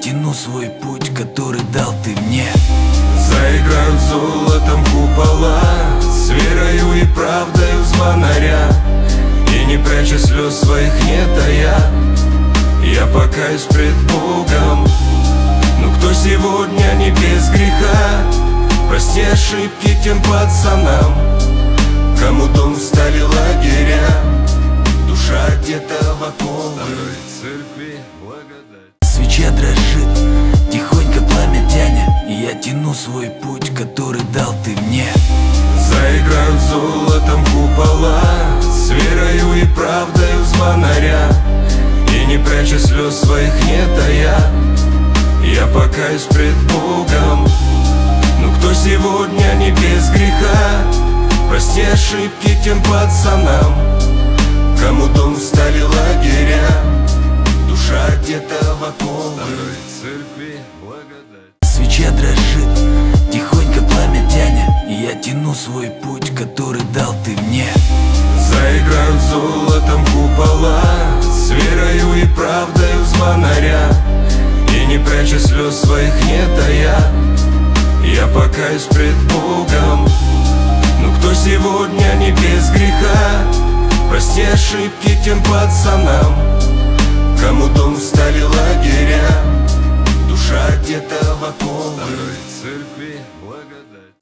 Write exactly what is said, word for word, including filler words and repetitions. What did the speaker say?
тяну свой путь, который дал ты мне. Заиграют золотом купола, с верою и правдою звонаря. И не пряча слез своих не тая, я покаюсь пред Богом. Но кто сегодня не без греха, прости ошибки тем пацанам, кому дом стали лагеря, душа где-то в оковы церкви благодать. Свеча дрожит, тихонько пламя тянет, и я тяну свой путь, который дал ты мне. Заиграют золотом купола, с верою и правдою звонаря. И не пряча слез своих не тая, я покаюсь пред Богом. Но кто сегодня не без греха, прости ошибки тем пацанам, кому дом стали лагеря, душа где-то в оковы церкви благодать. Свеча дрожит, тихонько пламя тянет, и я тяну свой путь, который дал ты мне. Заиграют золотом купола, с верою и правдою звонаря. И не пряча слез своих не тая, я покаюсь пред Богом. Но кто сегодня не без греха, прости ошибки тем пацанам, кому дом стали лагеря, душа где-то в оковы церкви